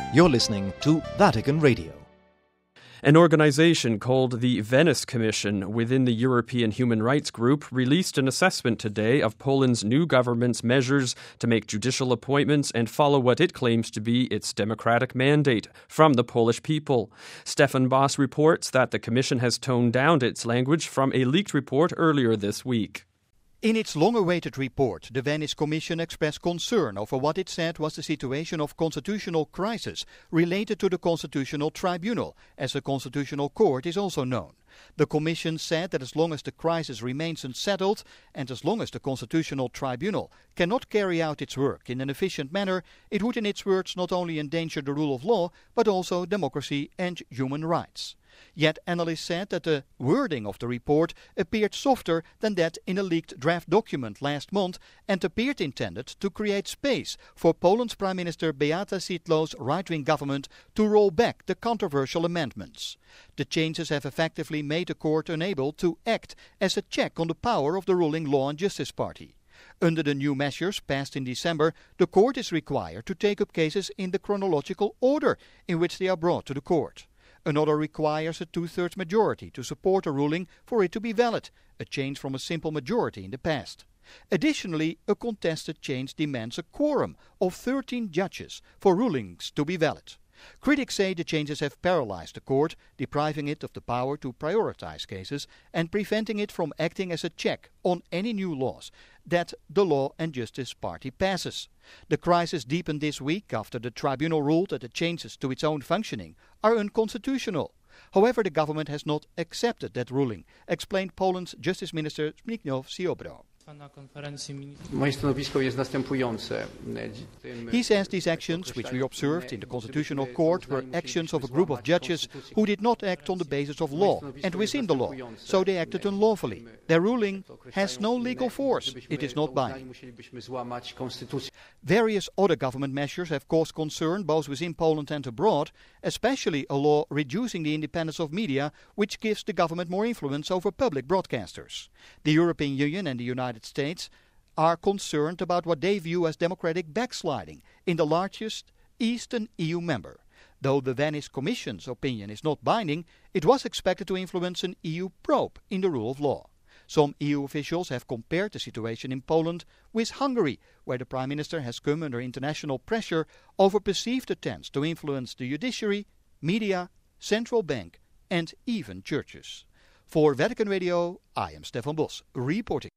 You're listening to Vatican Radio. An organization called the Venice Commission within the European Human Rights Group released an assessment today of Poland's new government's measures to make judicial appointments and follow what it claims to be its democratic mandate from the Polish people. Stefan Boss reports that the commission has toned down its language from a leaked report earlier this week. In its long-awaited report, the Venice Commission expressed concern over what it said was the situation of constitutional crisis related to the Constitutional Tribunal, as the Constitutional Court is also known. The Commission said that as long as the crisis remains unsettled and as long as the Constitutional Tribunal cannot carry out its work in an efficient manner, it would, in its words, not only endanger the rule of law, but also democracy and human rights. Yet analysts said that the wording of the report appeared softer than that in a leaked draft document last month and appeared intended to create space for Poland's Prime Minister Beata Szydlo's right-wing government to roll back the controversial amendments. The changes have effectively made the court unable to act as a check on the power of the ruling Law and Justice Party. Under the new measures passed in December, the court is required to take up cases in the chronological order in which they are brought to the court. Another requires a two-thirds majority to support a ruling for it to be valid, a change from a simple majority in the past. Additionally, a contested change demands a quorum of 13 judges for rulings to be valid. Critics say the changes have paralyzed the court, depriving it of the power to prioritize cases and preventing it from acting as a check on any new laws that the Law and Justice Party passes. The crisis deepened this week after the tribunal ruled that the changes to its own functioning are unconstitutional. However, the government has not accepted that ruling, explained Poland's Justice Minister Zbigniew Ziobro. He says these actions, which we observed in the Constitutional Court, were actions of a group of judges who did not act on the basis of law and within the law, so they acted unlawfully. Their ruling has no legal force. It is not binding. Various other government measures have caused concern both within Poland and abroad, especially a law reducing the independence of media, which gives the government more influence over public broadcasters. The European Union and the United States are concerned about what they view as democratic backsliding in the largest Eastern EU member. Though the Venice Commission's opinion is not binding, it was expected to influence an EU probe in the rule of law. Some EU officials have compared the situation in Poland with Hungary, where the Prime Minister has come under international pressure over perceived attempts to influence the judiciary, media, central bank and even churches. For Vatican Radio, I am Stefan Boss, reporting.